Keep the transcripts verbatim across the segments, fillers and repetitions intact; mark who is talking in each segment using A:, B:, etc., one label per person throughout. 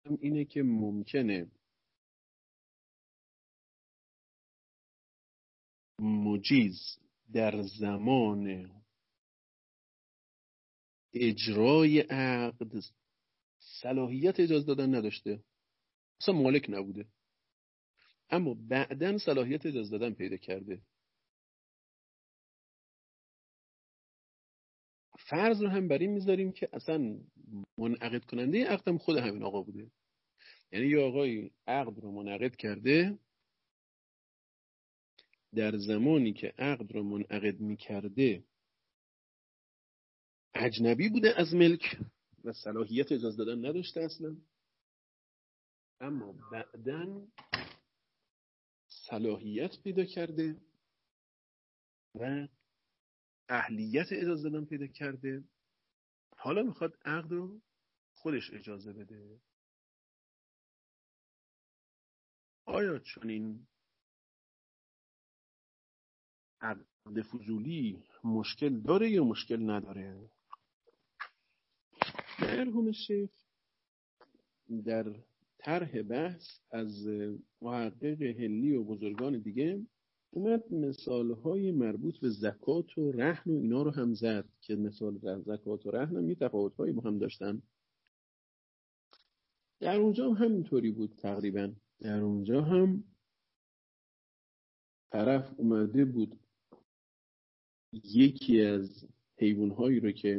A: اینه که ممکنه مجیز در زمان اجرای عقد صلاحیت اجازه دادن نداشته، اصلا مالک نبوده، اما بعداً صلاحیت اجازه دادن پیدا کرده. فرض رو هم بر این میذاریم که اصلا منعقد کننده عقدم خود همین آقا بوده، یعنی یه آقای عقد رو منعقد کرده، در زمانی که عقد رو منعقد میکرده اجنبی بوده از ملک و صلاحیت اجازه دادن نداشته اصلا، اما بعداً صلاحیت پیدا کرده و اهلیت اجازه دادن پیدا کرده، حالا میخواد عقد رو خودش اجازه بده. آیا چون این عقد فضولی مشکل داره یا مشکل نداره؟ مرحوم شیخ در طرح بحث از محقق هلی و بزرگان دیگه اومد مثالهای مربوط به زکات و رهن و اینا رو هم زد که مثال زکات و رهن هم یه تفاوت‌هایی با هم داشتن. در اونجا هم همینطوری بود تقریبا. در اونجا هم طرف اومده بود یکی از حیوان‌هایی رو که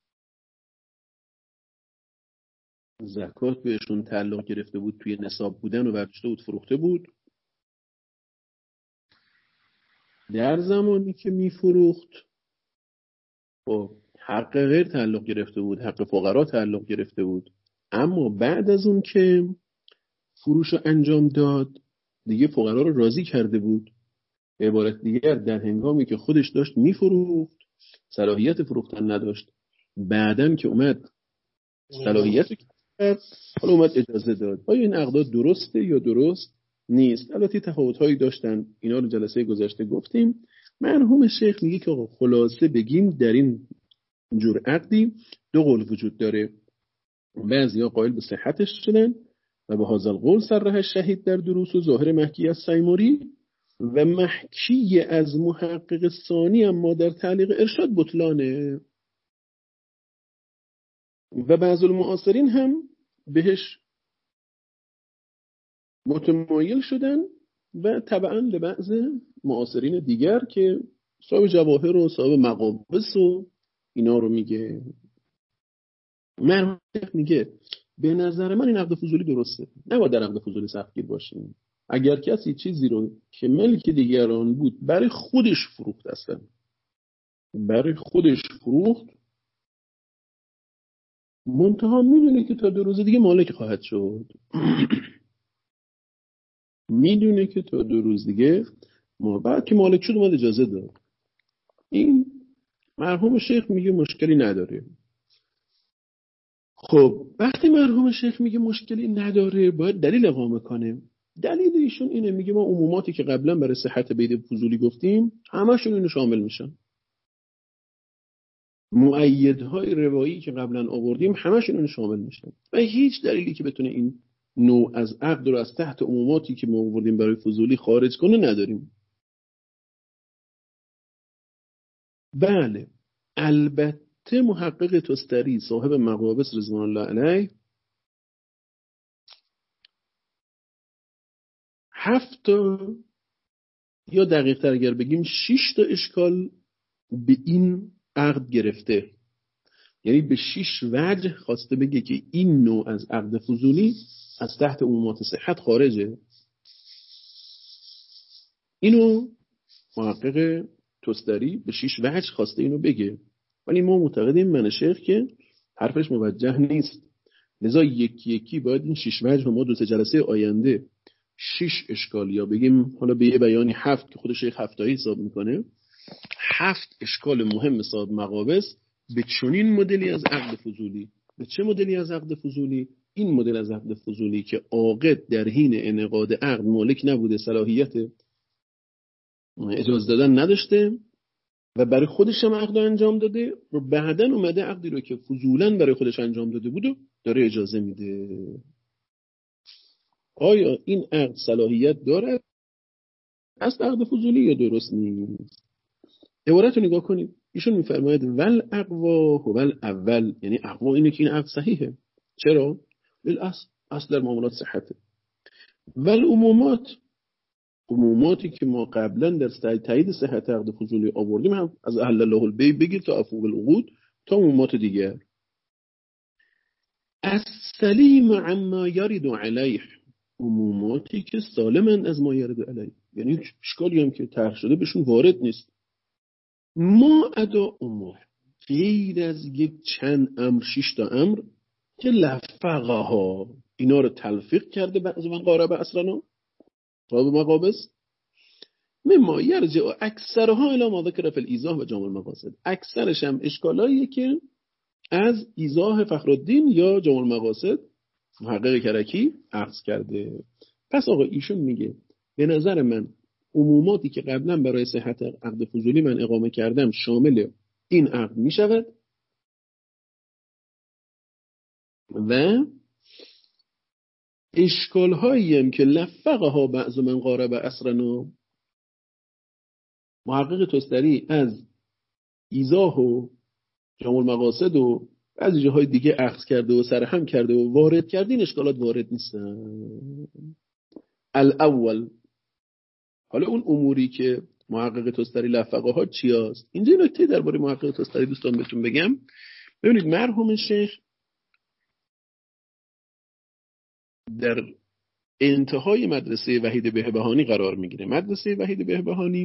A: زکات بهشون تعلق گرفته بود توی نصاب بودن و برداشته بود فروخته بود. در زمانی که میفروخت خب حق غیر تعلق گرفته بود، حق فقرا تعلق گرفته بود، اما بعد از اون که فروش رو انجام داد دیگه فقرا رو راضی کرده بود. به عبارت دیگر در هنگامی که خودش داشت میفروخت صلاحیت فروختن نداشت، بعدن که اومد صلاحیت رو کرد حالا اومد اجازه داد. آیا این عقد درسته یا درست نیست؟ البته تفاوت‌هایی داشتن، اینا رو جلسه گذشته گفتیم. مرحوم شیخ میگه که خلاصه بگیم در این جور عقدی دو قول وجود داره، بعضیا قائل به صحتش شدن و به هذا القول صرح شهید در دروس و ظاهر محکی از سیموری و محکی از محقق ثانی اما در تعلیق ارشاد بطلانه و بعض المعاصرین هم بهش متمایل شدن و تبعا لبعض معاصرین دیگر که صاحب جواهر و صاحب مقابس و اینا رو میگه. من میگه به نظر من این عقد فضولی درسته، نباید در عقد فضولی سختگیر باشیم. اگر کسی چیزی رو که ملک دیگران بود برای خودش فروخت، اصلا برای خودش فروخت، منتها میدونه که تا دو روز دیگه مالک خواهد شد میدونه که تا دو روز دیگه ما بعد که مالک شد اومد اجازه داد. این مرحوم شیخ میگه مشکلی نداره. خب وقتی مرحوم شیخ میگه مشکلی نداره باید دلیل اقامه کنه. دلیل ایشون اینه، میگه ما عموماتی که قبلا برای صحت بید فضولی گفتیم همشون اینو شامل میشن، مؤیدهای روایی که قبلا آوردیم همشون اینو شامل میشن و هیچ دلیلی که بتونه این نوع از عقد رو از تحت عموماتی که ما آوردیم برای فضولی خارج کنه نداریم. بله البته محقق تستری صاحب مقابس رضوان الله علیه هفت تا یا دقیق تر اگر بگیم شش تا اشکال به این عقد گرفته، یعنی به شش وجه خواسته بگه که این نوع از عقد فضولی از تحت عمومات صحت خارجه. اینو محقق تستری به شش وجه خواسته اینو بگه، ولی ما معتقدیم من شیخ که حرفش موجه نیست، لذا یکی یکی باید این شش وجه رو ما دو سه جلسه آینده شش اشکال یا بگیم حالا به یه بیانی هفت که خود شیخ هفتایی حساب میکنه، هفت اشکال مهم صاحب مقابس به چنین مدلی از عقد فضولی. به چه مدلی از عقد فضولی؟ این مدل از عقد فضولی که عاقد در حین انعقاد عقد مالک نبوده، صلاحیت اجازه دادن نداشته و برای خودش هم عقد انجام داده و بعدن اومده عقدی رو که فضولاً برای خودش انجام داده بود و داره اجازه میده. آیا این عقد صلاحیت دارد اصل عقد فضولی یا درست نیست؟ عبارت رو نگاه کنید. ایشون میفرماید ول اقوا و ول اول، یعنی اقوا اینه که این عقد صحیحه. چرا؟ بالاصل اصل در معاملات صحته. ول عمومات، عموماتی که ما قبلا در تایید صحت عقد فضولی آوردیم، هم از اهل الله البیع بگیر تا افوق العقود تا عمومات دیگر. السلیم عما یرد علیه، عموماتی که سالمن از ما یرد علیه، یعنی اشکالی هم که طرح شده بهشون وارد نیست. ما ادا امور، غیر از یک چند امر، شش تا امر که لفقها، اینا رو تلفیق کرده بعض من قارب اصلا قاب مقابس، مما یرجع اکثرها الی ما ذکر فی الایضاح و جامع المقاصد، اکثرش هم اشکالاییه که از ایضاح فخرالدین یا جامع المقاصد محقق کرکی اخذ کرده. پس آقا ایشون میگه به نظر من عموماتی که قبلا برای صحت عقد فضولی من اقامه کردم شامل این عقد میشود و اشکال هایی هم که لفقها بعض من قارب اصرنا، محقق توستری از ایضاح و جامع المقاصد و بعضی جاهای دیگه اخذ کرده و سرهم کرده و وارد کرده، این اشکالات وارد نیستن. الاول، حالا اون اموری که محقق توستری لفقه ها چی هست؟ اینجا نکته درباره محقق توستری دوستان بهتون بگم. ببینید مرحوم شیخ در انتهای مدرسه وحید بهبهانی قرار میگیره. مدرسه وحید بهبهانی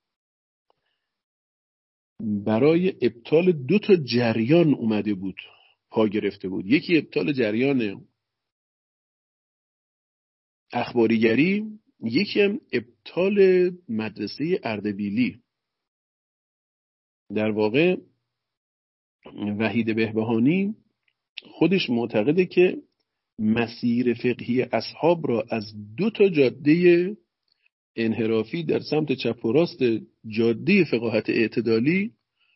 A: برای ابطال دو تا جریان اومده بود، پا گرفته بود. یکی ابطال جریان اخباریگری، یکی هم ابطال مدرسه اردبیلی. در واقع وحید بهبهانی خودش معتقده که مسیر فقهی اصحاب را از دو تا جاده انحرافی در سمت چپ و راست جاده فقاهت اعتدالی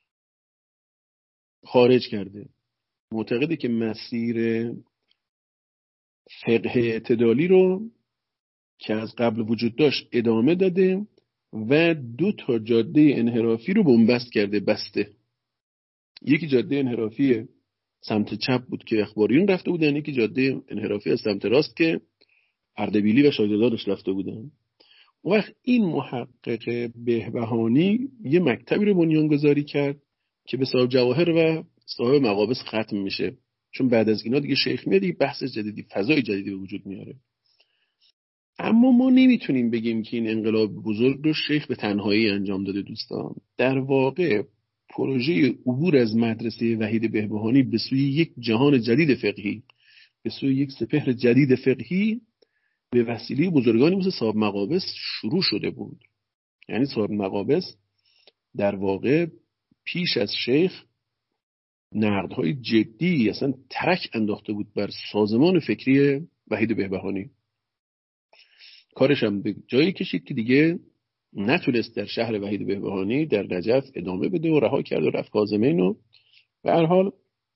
A: خارج کرده. معتقده که مسیر فقه اعتدالی رو که از قبل وجود داشت ادامه داده و دو تا جاده انحرافی رو بنبست کرده، بسته. یکی جاده انحرافی سمت چپ بود که اخباریون رفته بودن، یکی جاده انحرافی از سمت راست که اردبیلی و شاگردانش رفته بودن. اون وقت این محقق بهبهانی یه مکتبی رو بنیانگذاری کرد که به صاحب جواهر و صاحب مقابس ختم میشه، چون بعد از اینا دیگه شیخ میاد، دیگه بحث جدیدی، فضای جدیدی به وجود میاره. اما ما نمیتونیم بگیم که این انقلاب بزرگ رو شیخ به تنهایی انجام داده دوستان. در واقع پروژه عبور از مدرسه وحید بهبهانی به سوی یک جهان جدید فقهی، به سوی یک سپهر جدید فقهی به وسیله بزرگانی مثل صاحب مقابس شروع شده بود. یعنی صاحب مقابس در واقع پیش از شیخ نقدهای جدی اصلا ترک انداخته بود بر سازمان فکری وحید بهبهانی. کارش هم به جایی کشید که دیگه نتونست در شهر وحید بهبهانی در نجف ادامه بده و رها کرد و رفت کاظمین و به هر حال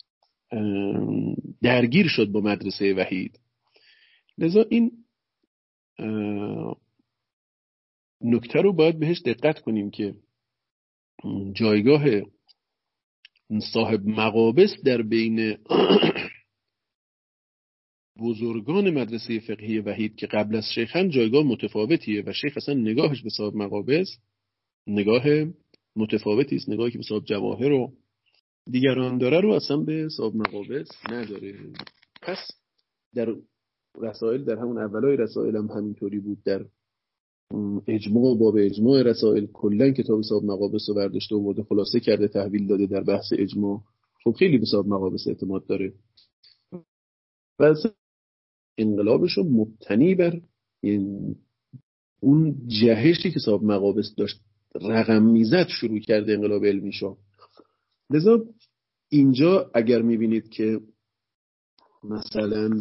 A: درگیر شد با مدرسه وحید. لذا این نکته رو باید بهش دقت کنیم که جایگاه صاحب مقابس در بین بزرگان مدرسه فقهی وحید که قبل از شیخن جایگاه متفاوتیه و شیخ اصلا نگاهش به صاحب مقابس نگاه متفاوتی است. نگاهی که به صاحب جواهر و دیگران داره رو اصلا به صاحب مقابس نداره. پس در رسائل، در همون اولای رسائل هم همینطوری بود. در اجماع، باب اجماع رسائل کلا کتاب صاحب مقابس رو برداشته و برده خلاصه کرده، تحویل داده در بحث اجماع. خب خیلی به صاحب مقابس اعتماد داره و انقلابش رو مبتنی بر اون جهشی که صاحب مقابس داشت رقم میزد شروع کرده انقلاب علمی شو. لذا اینجا اگر میبینید که مثلا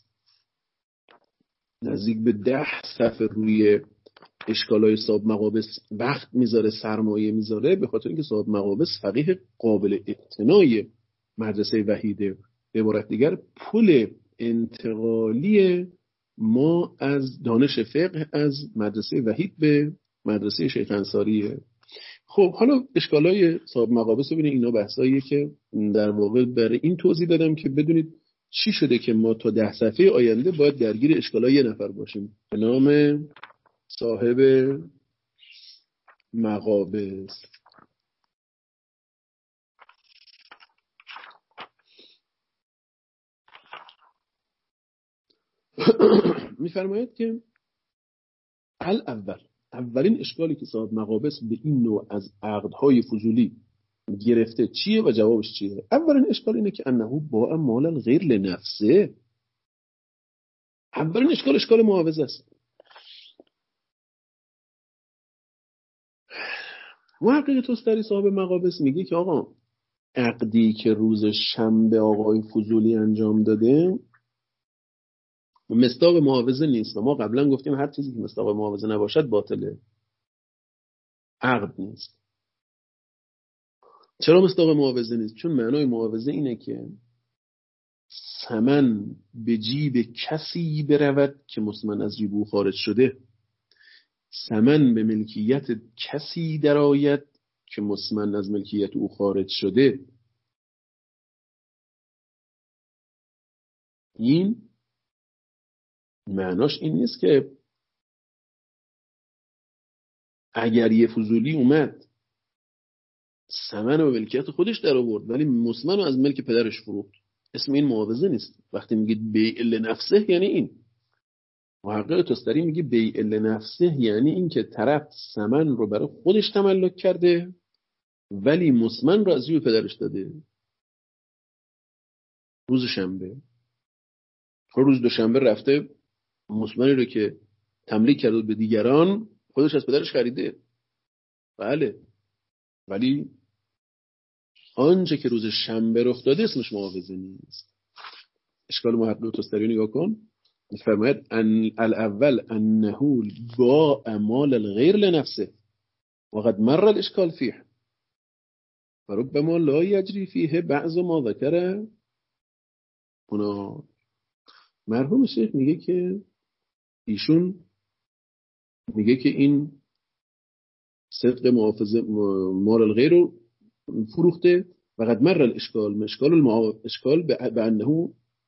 A: نزدیک به ده صفحه روی اشکالای صاحب مقابس وقت میذاره، سرمایه میذاره، به خاطر اینکه صاحب مقابس فقیه قابل اعتنای مدرسه وحیده. به عبارت دیگر پل انتقالی ما از دانش فقه از مدرسه وحید به مدرسه شیخ انصاریه. خب حالا اشکالای صاحب مقابس رو ببینید، اینا بحثاییه که در واقع برای این توضیح دادم که بدونید چی شده که ما تا ده صفحه آینده باید درگیر اشکالای یه نفر باشیم به نام صاحب مقابس. میفرماید که الاول اولین اشکالی که صاحب مقابس به این نوع از عقدهای فضولی گرفته چیه و جوابش چیه؟ اولین اشکال اینه که انه با مال الغیر لنفسه. اولین اشکال اشکال معاوضه است. محقق توستری صاحب مقابس میگه که آقا عقدی که روز شنبه آقای فضولی انجام داده مصداق معاوضه نیست و ما قبلا گفتیم هر چیزی که مصداق معاوضه نباشد باطله، عقد نیست. چرا مصداق معاوضه نیست؟ چون معنای معاوضه اینه که ثمن به جیب کسی برود که مسلمان از جیب او خارج شده، ثمن به ملکیت کسی درآید که مسلمان از ملکیت او خارج شده. این معناش این نیست که اگر یه فضولی اومد ثمن و ملکیت خودش در آورد ولی مسلمان رو از ملک پدرش فروخت، اسم این معاوضه نیست. وقتی میگید بیع لنفسه یعنی این. محقق توستری میگه بیع لنفسه یعنی این که طرف ثمن رو برای خودش تملک کرده ولی مسلمان رو از جیب پدرش داده. روز شنبه روز دوشنبه رفته مسلمانی رو که تملیک کرده به دیگران خودش از پدرش خریده، بله، ولی آنچه که روز شنبه رخ داده اسمش معاوضه نیست. اشکال محقق توستری نگاه کن، می‌فرماید ان الاول انه باع مال الغیر لنفسه وقد مر الاشکال فیه وربما لا یجری فیه بعض ما ذکره. اونا مرحوم شیخ میگه که ایشون میگه که این صدق محافظه مال الغیر رو فروخته وقد مر الاشکال اشکال المعا... اشکال بانه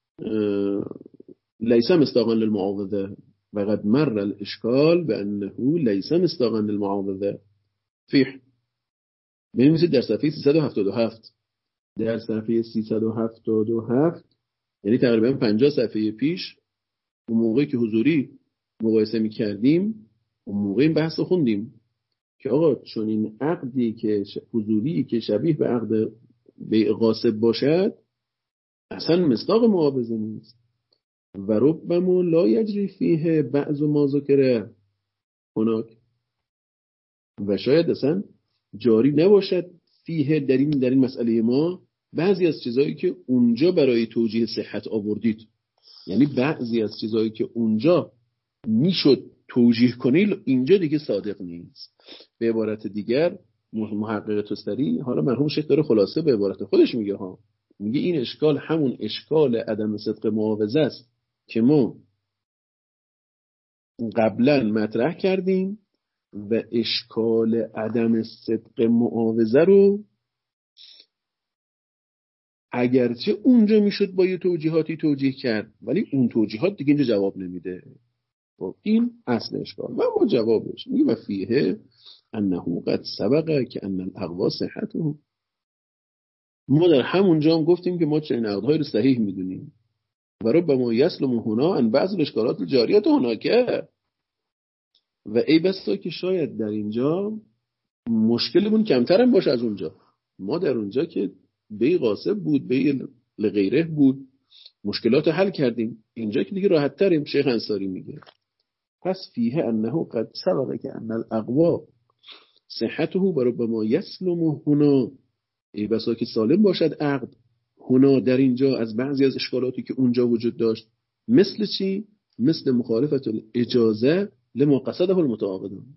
A: ليس مصداقا للمعاوضه وقد مر الاشکال بانه ليس مصداقا للمعاوضه فیح. بنویسید در صفحه سیصد و هفتاد و هفت در صفحه سیصد و هفتاد و هفت یعنی تقریبا پنجاه صفحه پیش اون موقعی که حضوری مقایسه می‌کردیم اون موقع این بحث رو خوندیم که آقا چون این عقدی که حضوری که شبیه به عقد بیع غاصب باشد اصلا مصداق معاوضه نیست و ربما لا یجری فیه بعض ما ذکره هناک و شاید اصلا جاری نباشد فیه در این در این مسئله ما بعضی از چیزایی که اونجا برای توجیه صحت آوردید، یعنی بعضی از چیزایی که اونجا میشد توجیه کنید اینجا دیگه صادق نیست. به عبارت دیگر محقق توستری حالا مرحوم شیخ داره خلاصه به عبارت خودش میگه ها میگه این اشکال همون اشکال عدم صدق معاوضه است که ما قبلا مطرح کردیم و اشکال عدم صدق معاوضه رو اگرچه اونجا میشد با یه توجیهاتی توجیه کرد ولی اون توجیهات دیگه اینجا جواب نمیده. خب این اصل اشکال و ما جوابش میگه و فیه انه قد سبقه که ان الاقوا صحته. ما در همونجا هم گفتیم که ما چنین عقدهایی رو صحیح میدونیم و ربما یسلم هنا ان بعض الاشکالات الجاریه هناکه و ای بسا که شاید در اینجا مشکلمون کمتر هم باشه از اونجا. ما در اونجا که بیع غاصب بود بیع لغیره بود مشکلات حل کردیم، اینجا که دیگه راحت تریم. شیخ انصاری میگه پس فیه انه قد سبقه که ان الاقوا صحته و ربما یسلم هنا ای بسا که سالم باشد عقد هنا در اینجا از بعضی از اشکالاتی که اونجا وجود داشت. مثل چی؟ مثل مخالفت الاجازه لما قصده المتعاقدون.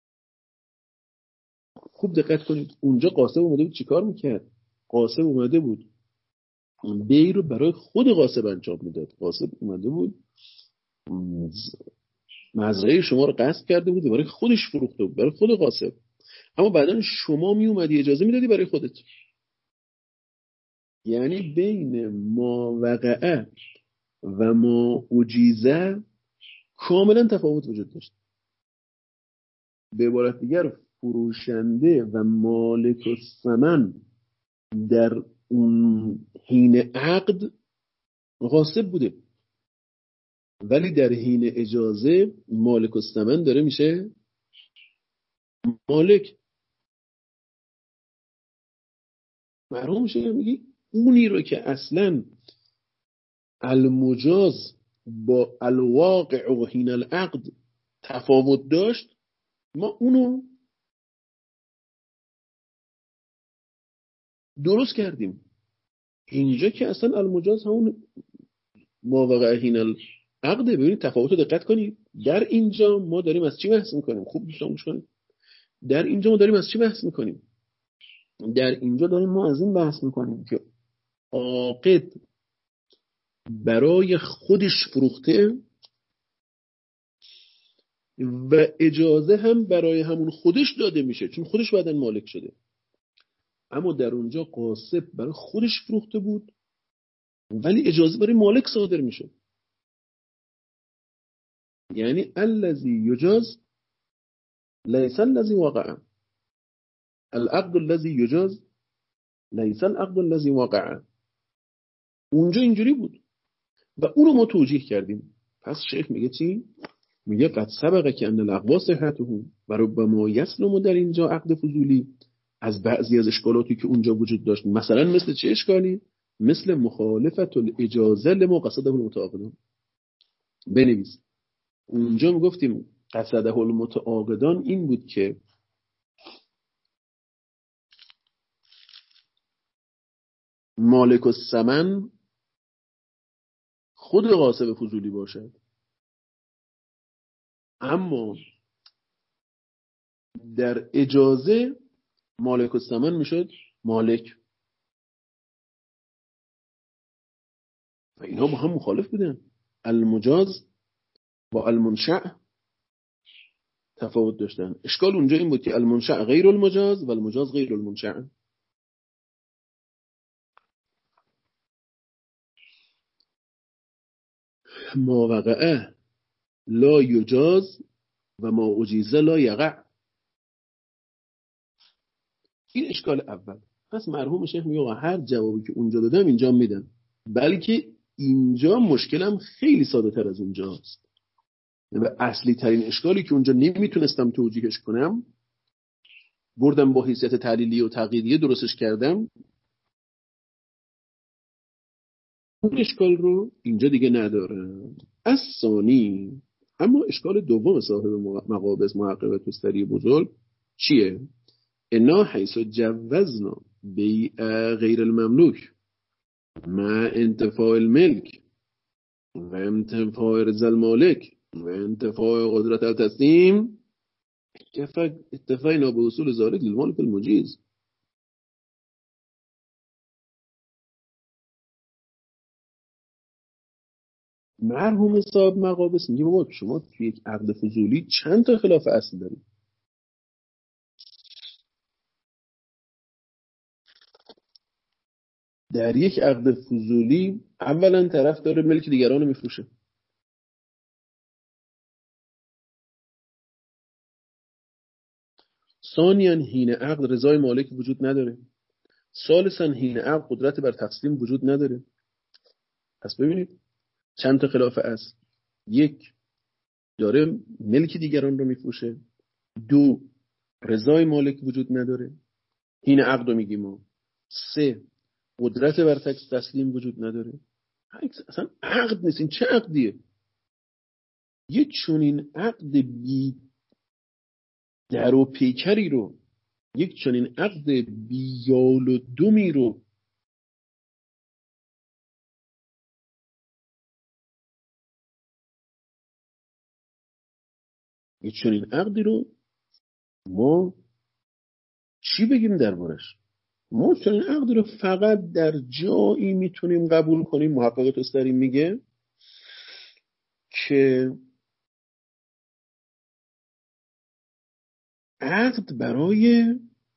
A: خوب دقت کنید اونجا قاصب اومده بود چیکار میکرد؟ قاصب اومده بود بیع رو برای خود قاصب انجام میداد. قاصب اومده بود مزرعه شما رو غصب کرده بود و برای خودش فروخته بود، برای خود غاصب. اما بعدا شما می اومدی اجازه میدادی برای خودت. یعنی بین ما وقعه و ما اجیزه کاملا تفاوت وجود داشت. به عبارت دیگر فروشنده و مالک الثمن در اون حین عقد غاصب بوده، ولی در حین اجازه مالک الثمن داره میشه مالک. معلوم میشه میگی اونی رو که اصلا المجاز با الواقع و حین العقد تفاوت داشت، ما اونو درست کردیم. اینجا که اصلا المجاز همون ماوقع حین العقد. ببینید تفاوت رو دقت کنید. در اینجا ما داریم از چی بحث میکنیم؟ خوب گوش کنید. در اینجا ما داریم از چی بحث میکنیم؟ در اینجا داریم ما از این بحث میکنیم که عاقد برای خودش فروخته و اجازه هم برای همون خودش داده میشه، چون خودش بعدن مالک شده. اما در اونجا غاصب برای خودش فروخته بود ولی اجازه برای مالک صادر میشه. یعنی الذی یجاز لیس الذی وقع، العقد الذی یجاز لیس العقد الذی وقع. اونجا اینجوری بود و اون رو ما توجیه کردیم. پس شیخ میگه چی؟ میگه قد سبقه که ان الاقوا صحته و ربما یسلم در اینجا عقد فضولی از بعضی از اشکالاتی که اونجا وجود داشت. مثلا مثل چه اشکالی؟ مثل مخالفت الاجازه لما قصده المتعاقدان. بنویس. اونجا میگفتیم قصده المتعاقدان این بود که مالک الثمن خود غاصب فضولی باشد، اما در اجازه مالک الثمن میشد مالک. و اینها با هم مخالف بودن. المجاز با المنشأ تفاوت داشتن. اشکال اونجا این بود که المنشأ غیر المجاز و المجاز غیر المنشأ. ما وقعه لا یجاز و ما اجیزه لا یقع. این اشکال اول. پس مرحوم شیخ میگه هر جوابی که اونجا دادم اینجا میدم، بلکه اینجا مشکلم خیلی ساده تر از اونجاست. و اصلی ترین اشکالی که اونجا نمیتونستم توجیهش کنم، بردم با حیثیت تعلیلی و تقییدیه درستش کردم. اون اشکال رو اینجا دیگه ندارم. از ثانی، اما اشکال دوم صاحب مقابض محقق توستری بزرگ چیه؟ انا حیث جوزنا بیع غیر المملوک مع انتفاع الملک و انتفاع رضا المالک و انتفاع قدرت التسلیم اتفقنا به اصول ذالک للمالک المجیز. مرحوم صاحب مقابس میگه بابا شما توی یک عقد فضولی چند تا خلاف اصل دارید. در یک عقد فضولی اولا طرف داره ملک دیگران رو میفروشه، ثانیاً حین عقد رضای مالک وجود نداره، ثالثاً حین عقد قدرت بر تقسیم وجود نداره. پس ببینید چند تا خلاف اصل. یک، داره ملک دیگران رو میفروشه. دو، رضای مالک وجود نداره، حین عقد رو میگیم ما. سه، قدرت بر تسلیم وجود نداره. اصلا عقد نیست. این چه عقدیه؟ یه چنین عقد بی در و پیکری رو، یک چنین عقد بی یال و دمی رو یک چنین عقدی رو ما چی بگیم دربارش؟ ما چنین عقدی رو فقط در جایی میتونیم قبول کنیم، محقق توستری میگه، که عقد برای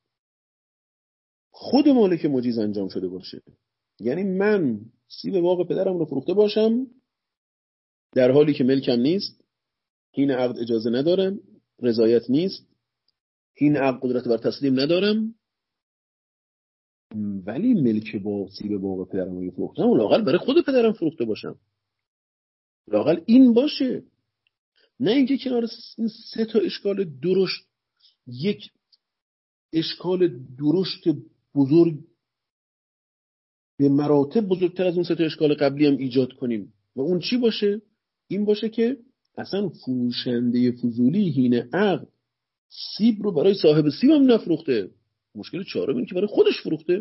A: خود مالک مجیز انجام شده باشه. یعنی من سیب باغ پدرم رو فروخته باشم در حالی که ملکم نیست، این عقد اجازه ندارم، رضایت نیست، این عقد قدرت بر تسلیم ندارم، ولی ملک با سیب باغ پدرم رو فروختم و لااقل برای خود پدرم فروخته باشم، لااقل این باشه. نه اینکه کنار این سه تا اشکال درشت یک اشکال درشت بزرگ به مراتب بزرگتر از اون سه تا اشکال قبلی هم ایجاد کنیم و اون چی باشه؟ این باشه که اصلا فروشنده فضولی هین عقد سیب رو برای صاحب سیب هم نفروخته. مشکل چهارم اینه که برای خودش فروخته.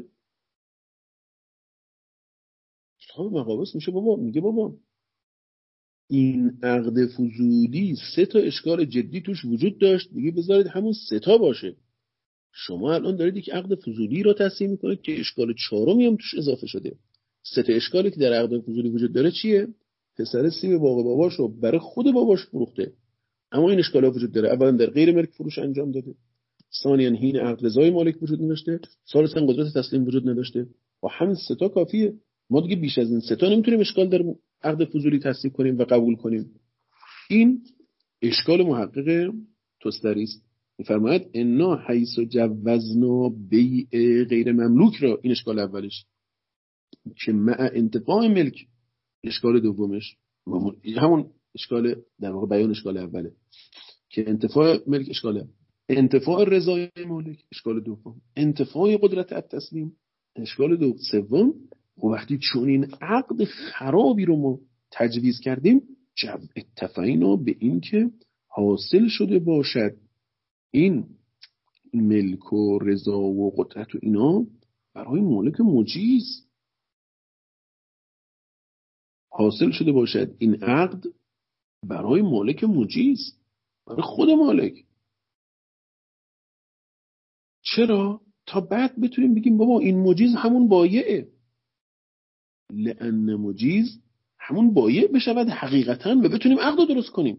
A: صاحب مقابس میشه بابا میگه بابا این عقد فضولی سه تا اشکال جدی توش وجود داشت، دیگه بذارید همون سه تا باشه. شما الان دارید یک عقد فضولی را تصحیح میکنید که اشکال چهارمی هم توش اضافه شده. سه تا اشکالی که در عقد فضولی وجود داره چیه؟ پسر سیب باغ باباشو برای خود باباش فروخته، اما این اشکالا وجود داره. اولا در غیر ملک فروش انجام داده، ثانیاً هین عقد رضای مالک وجود نداشته، ثالثاً قدرت تسلیم وجود نداشته. و همین سه تا کافیه. ما دیگه بیش از این سه تا نمیتونیم اشکال در عقد فضولی تصحیح کنیم و قبول کنیم. این اشکال محقق تستری است. میفرماید انا حیث جوزنا بیع غیر مملوک را، این اشکال اولش، که مع انتفاع ملک اشکال دومش، همون اشکال در واقع بیان اشکال اوله که انتفاع ملک اشکاله، انتفاع رضای مالک اشکال دوم، انتفاع قدرت التسلیم اشکال دو سوم. و وقتی چون این عقد خرابی رو ما تجویز کردیم، جب اتفقینا به این که حاصل شده باشد این ملک و رضا و قدرت و اینا برای مالک مجیز، حاصل شده باشد این عقد برای مالک مجیز، برای خود مالک. چرا؟ تا بعد بتونیم بگیم بابا این مجیز همون بایعه، لأن مجیز همون بایع بشود حقیقتاً و بتونیم عقد رو درست کنیم.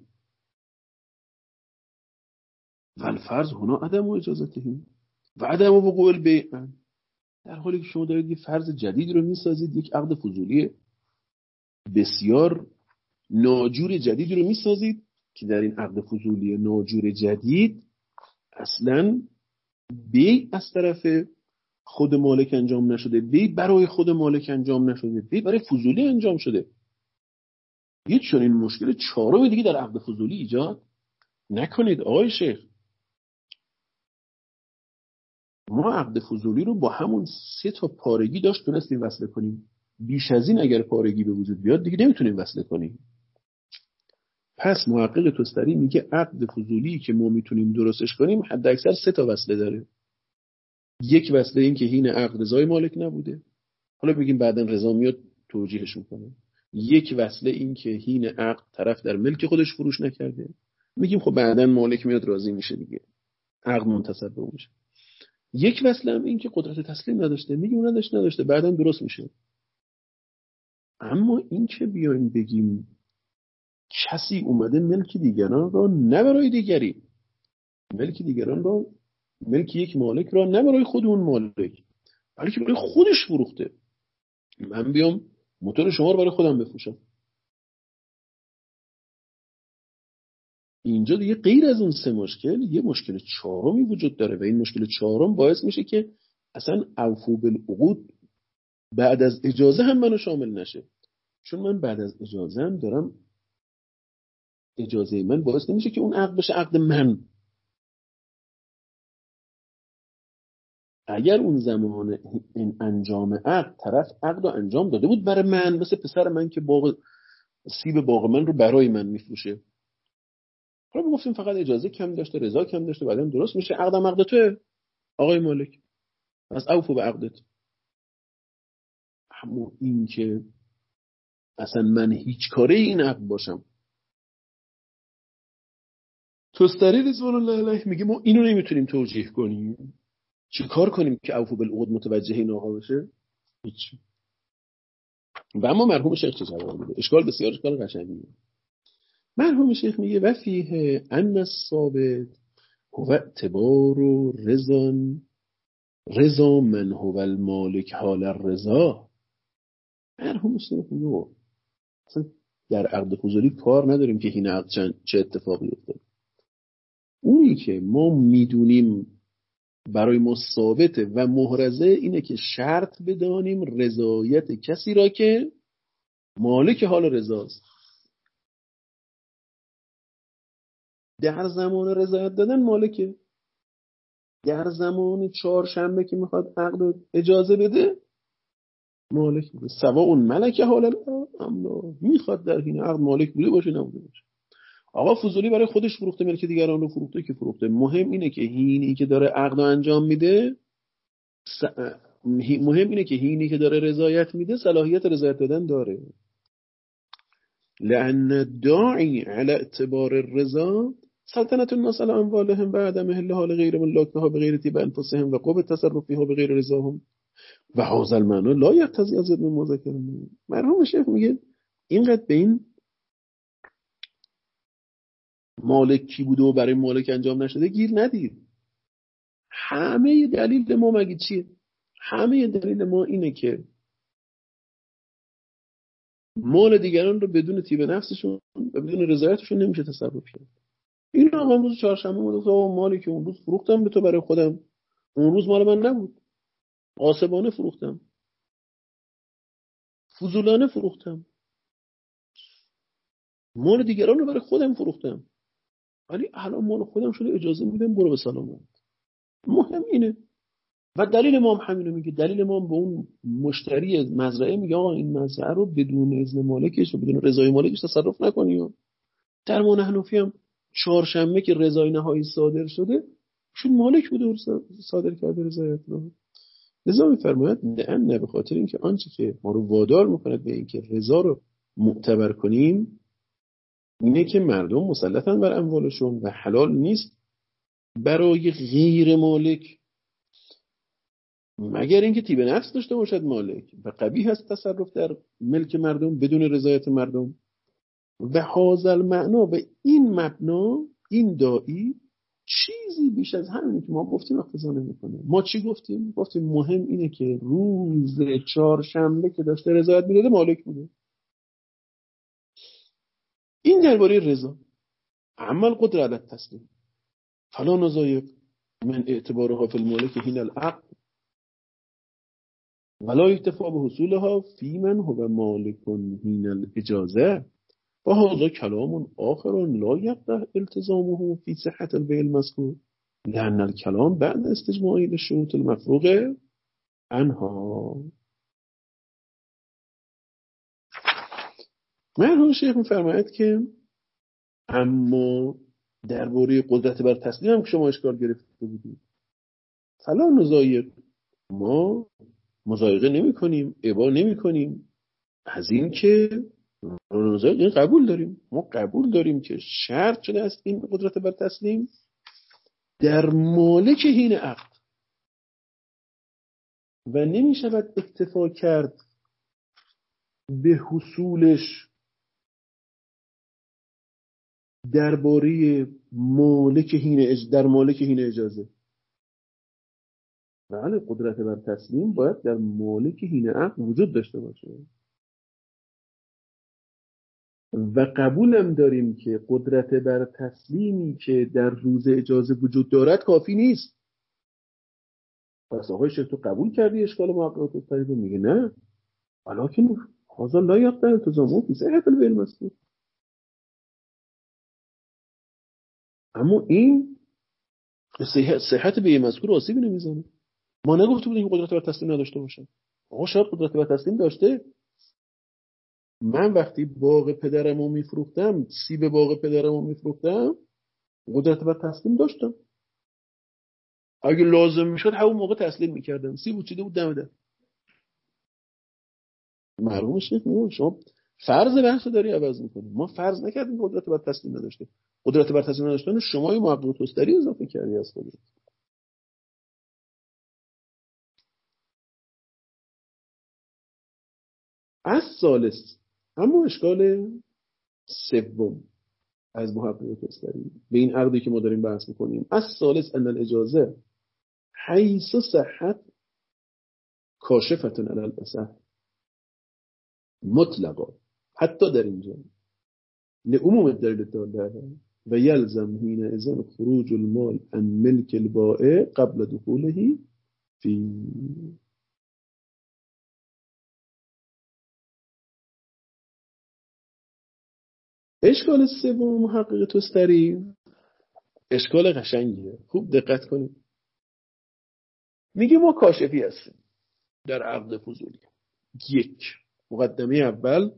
A: والفرض هنا عدم اجازتهم و عدم وقوع البیع، در حالی که شما دارید یه فرض جدید رو میسازید، یک عقد فضولی بسیار ناجور جدید رو میسازید که در این عقد فضولی ناجور جدید اصلاً بیع از طرف خود مالک انجام نشده، بیع برای خود مالک انجام نشده، بیع برای فضولی انجام شده. یه چنین مشکل چهارم دیگه در عقد فضولی ایجاد نکنید. آقای شیخ، ما عقد فضولی رو با همون سه تا پارگی داشت تونستیم وصله کنیم. بیش از این اگر پارگی به وجود بیاد دیگه نمیتونیم وصله کنیم. پس محقق تستری میگه عقد فضولی که ما میتونیم درستش کنیم حد اکثر سه تا وصله داره. یک وصله این که هین عقد رضای مالک نبوده، حالا بگیم بعداً رضا میاد توجیهش میکنه. یک وصله این که هین عقد طرف در ملک خودش فروش نکرده، میگیم خب بعداً مالک میاد راضی میشه دیگه، عقد منتصب به اونشه. یک وصله هم این که قدرت تسلیم نداشته، میگیم اون نداشت نداشته بعداً درست میشه. اما این که بیایم بگیم کسی اومده ملک دیگران را نه برای دیگری، ملک دیگران را، ملک یک مالک را نه برای خود اون مالک بلکه برای خودش فروخته، من بیام موتور شما رو برای خودم بفروشم، اینجا دیگه غیر از اون سه مشکل یه مشکل چهارمی وجود داره و این مشکل چهارم باعث میشه که اصلا اوفو بالعقود بعد از اجازه هم منو شامل نشه. چون من بعد از اجازه هم دارم، اجازه من باعث نمیشه که اون عقد بشه عقد من. اگر اون زمان این انجام عقد طرف عقد رو انجام داده بود برای من، مثل پسر من که باغ سیب باغ من رو برای من میفروشه، حالا گفتیم فقط اجازه کم داشته، رضا کم داشته، بعدم درست میشه، عقدم عقد توئه آقای مالک، پس اوفو به عقدت. اما این که اصلا من هیچ کاره این عقد باشم، تستری رضوان الله علیه میگه ما اینو نمیتونیم توجیه کنیم، چی کار کنیم که اوفو بالعقود متوجه این آقا بشه؟ هیچ. و اما مرحوم شیخ چه جواب میده؟ اشکال بسیار اشکال قشنگیه. مرحوم شیخ میگه و فیه ان الثابت هو اعتبار و رضان رضا من هو المالک حال الرضا. مرحوم شیخ میگه اصلا در عقد فضولی کار نداریم که این عقد چه اتفاقی افتاد. اونی که ما میدونیم برای ما ثابته و محرزه اینه که شرط بدانیم رضایت کسی را که مالک حال رضاست. در زمان رضایت دادن مالکه، در زمان چهارشنبه که میخواد عقد اجازه بده مالک بوده. سوا اون ملک حال الله اما میخواد در این عقد مالک بوده باشه نبوده باشه. آقا فضولی برای خودش فروخته، ملک دیگران رو فروخته که فروخته. مهم اینه که هینی که داره عقد انجام میده س... مهم اینه که هینی که داره رضایت میده صلاحیت رضایت دادن داره. لأن الداعی على اعتبار الرضا سلطنت الناس على اموالهم بعد محلها لغير ملاكها بغير طيب انفسهم و قوة التصرف فيها بغير رضاهم و هذا المعنى لا يقتضي ازيد من مذاکره. مرحوم شیخ میگه اینقدر به این مالک کی بوده و برای مالک انجام نشده گیر ندید. همه دلیل ما مگه چیه؟ همه دلیل ما اینه که مال دیگران رو بدون طیب نفسشون و بدون رضایتشون نمیشه تصرف کرد. این آقا امروز چهارشنبه بود و مالی که اون روز فروختم به تو برای خودم، اون روز مال من نبود، غاصبانه فروختم، فضولانه فروختم، مال دیگران رو برای خودم فروختم، ولی الان مال خودم شده اجازه میدم برو به سلامت. مهم اینه. و دلیل ما هم همینو میگه. دلیل ما هم به اون مشتری مزرعه میگه آقا این مزرعه رو بدون اذن مالکش و بدون رضای مالکش تصرف نکنی. در ما حنفی هم چهارشنبه که رضای نهایی صادر شده چون مالک بوده و صادر کرده رضایت رو. لذا میفرماید نه به خاطر اینکه آنچه که ما رو وادار میکند به اینکه رضا رو معتبر کنیم اینه که مردم مسلطن بر اموالشون و حلال نیست برای غیر مالک مگر اینکه طیب نفس داشته باشد مالک و قبیح است تصرف در ملک مردم بدون رضایت مردم. و هذا المعنا به این مبنا این داعی چیزی بیش از همین که ما گفتیم اقتضا نمیکنه. ما چی گفتیم؟ گفتیم مهم اینه که روز چهارشنبه که داشته رضایت میداده مالک بوده. این درباره رضا. اما القدره علی التسلیم فلا نضایق من اعتبارها فی المالک حین العقد ولا یکتفا به حصولها فی من هو مالک حین الاجازه و هذا کلام آخر لا یقطع التزامه فی صحة البیع المذکور لأن الكلام بعد استجماعی للشروط المفروغ عنها. مرحوم شیخ می‌فرماید که اما درباره قدرت بر تسلیم هم که شما اشکال گرفته بودید فلا نضایق ما مضایقه نمی کنیم ابا نمی کنیم از این که این قبول داریم. ما قبول داریم که شرط شده است این قدرت بر تسلیم در مالک حین عقد و نمی شود اکتفا کرد به حصولش درباره مالک حین اج... در مالک حین اجازه. بله قدرت بر تسلیم باید در مالک حین عقد وجود داشته باشه و قبولم داریم که قدرت بر تسلیمی که در روز اجازه وجود دارد کافی نیست. پس آقای شیخ تو قبول کردی اشکال معقولات الطریبه؟ میگه نه ولکن هذا لا یقطع التزامه فی صحة البیع المذکور. اما این صحت بیع مذکور آسیبی نمیزنه. ما نگفته بودیم که قدرت بر تسلیم نداشته باشه. آقا شاید قدرت بر تسلیم داشته. من وقتی باغ پدرمو میفروختم سیب باغ پدرمو میفروختم قدرت بر تسلیم داشتم. اگه لازم میشد همون موقع تسلیم میکردم. سیب چیده بود دم در. مرحوم شیخ میگه شما فرض بحثو داری عوض میکنی. ما فرض نکردیم قدرت بر تسلیم نداشته. قدرت بر تسلیم نداشتن شما محقق توستری اضافه کردی از خودت. از ثالث اما اشکال سوم از محقق توستری به این عقدی که ما داریم بحث میکنیم. از ثالث ان الاجازه حیث صحت کاشفتون علی الاصح مطلقا، حتی در اینجا لعموم الدلیل الداله و یلزم حینئذ خروج المال عن ملک البائع قبل دخوله فی. اشکال سوم محقق توستری اشکال قشنگیه، خوب دقت کنید. میگه ما کاشفی هستیم در عقد فضولی. یک، مقدمه اول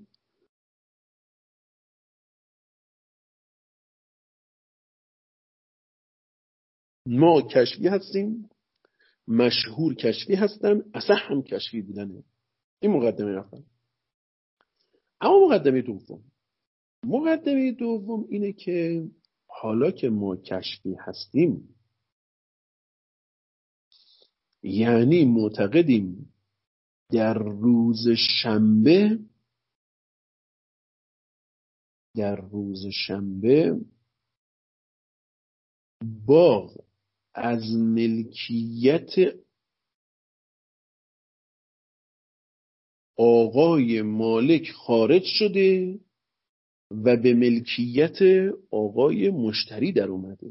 A: ما کشفی هستیم، مشهور کشفی هستن، اصح هم کشفی بودنه. این مقدمه اول. اما مقدمه دوم مقدمه دوم اینه که حالا که ما کشفی هستیم، یعنی معتقدیم در روز شنبه در روز شنبه باغ از ملکیت آقای مالک خارج شده و به ملکیت آقای مشتری در اومده.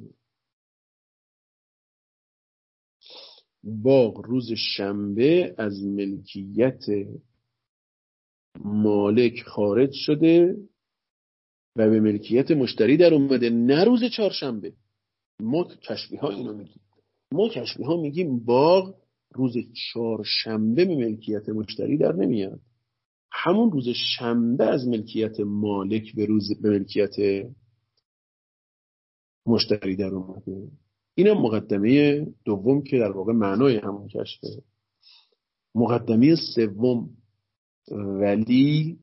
A: باغ روز شنبه از ملکیت مالک خارج شده و به ملکیت مشتری در اومده، نه روز چهارشنبه. ما کشفی ها اینو میگیم. ما کشفی ها میگیم باغ روز چهارشنبه به ملکیت مشتری در نمیاد، همون روز شنبه از ملکیت مالک به روز به ملکیت مشتری در اومده. اینم مقدمه دوم که در واقع معنای همون کشفه. مقدمه سوم ولی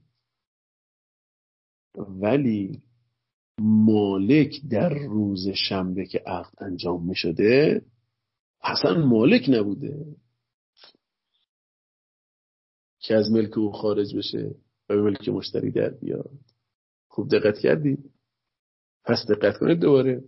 A: ولی مالک در روز شنبه که عقد انجام می شده اصلا مالک نبوده که از ملک او خارج بشه و به ملک مشتری در بیاد. خوب دقت کردید؟ پس دقت کنید دوباره.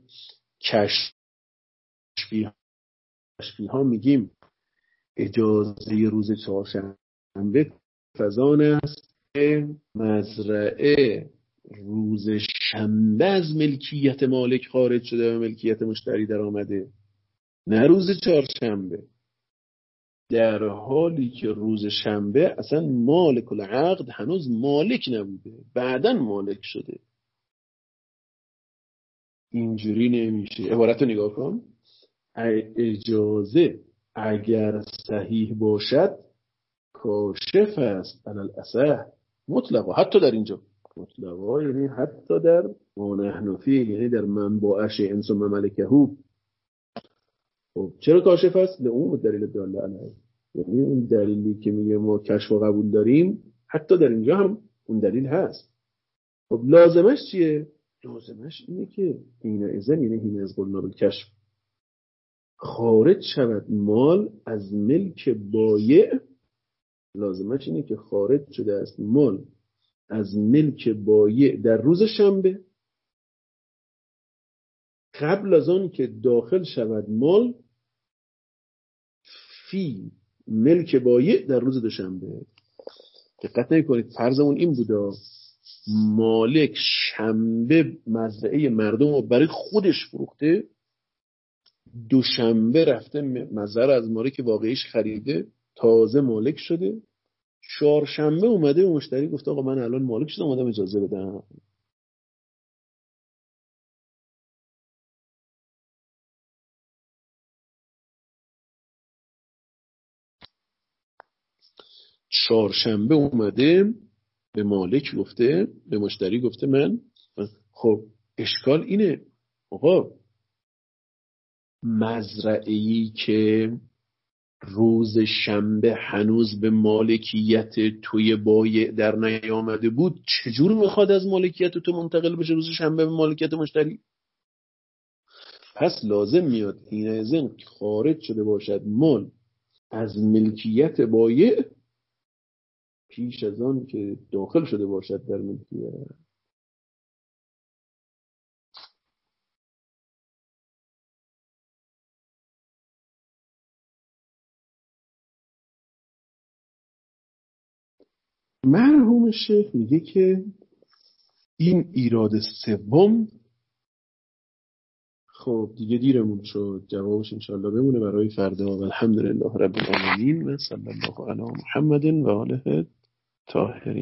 A: کشفی کشفی ها میگیم اجازه روز چهارشنبه فزان است که مزرعه روز شنبه از ملکیت مالک خارج شده و ملکیت مشتری در آمده، نه روز چهارشنبه. در حالی که روز شنبه اصلا مالک العقد هنوز مالک نبوده، بعداً مالک شده. اینجوری نمیشه. عبارت رو نگاه کن. اجازه اگر صحیح باشد کاشف است علی الاصح مطلقا، حتی در اینجا مطلقا یعنی حتی در ما نحن فیه، یعنی در منبع شیء ثم ملکه. خب چرا کاشف است؟ لعموم دلیل داله علیه، یعنی اون دلیلی که میگه ما کشف و قبول داریم حتی در اینجا هم اون دلیل هست. خب لازمش چیه؟ لازمش اینه که این اذن یعنی این از قلنا بالکشف خارج شود مال از ملک بایع. لازمش اینه که خارج شده است مال از ملک بایع در روز شنبه قبل از آن که داخل شود مال فی ملک بایع در روز دوشنبه. دقت نکنید، فرضمون این بوده مالک شنبه مزرعه مردم رو برای خودش فروخته، دوشنبه رفته مزرعه از مالک واقعیش خریده، تازه مالک شده، چهارشنبه اومده و مشتری گفته آقا من الان مالک شدم، اومدم اجازه بدم. چهارشنبه اومده به مالک گفته، به مشتری گفته من. خب اشکال اینه آقا مزرعه‌ای که روز شنبه هنوز به مالکیت توی بایع در نیامده بود، چجور میخواد از مالکیت تو منتقل بشه روز شنبه به مالکیت مشتری؟ پس لازم میاد این ازن خارج شده باشد مال از ملکیت بایع پیش از آن که داخل شده باشد در ملکیت. مرحوم شیخ میگه که این ایراد سوم خب دیگه دیرمون شد، جوابش انشالله بمونه برای فردا. و الحمدلله رب العالمین و صلی الله علی محمد و آله طاهرین.